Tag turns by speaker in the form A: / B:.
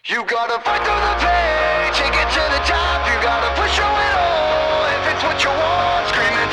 A: You gotta fight through the pain, take it to the top. You gotta push through it all if it's what you want. Screaming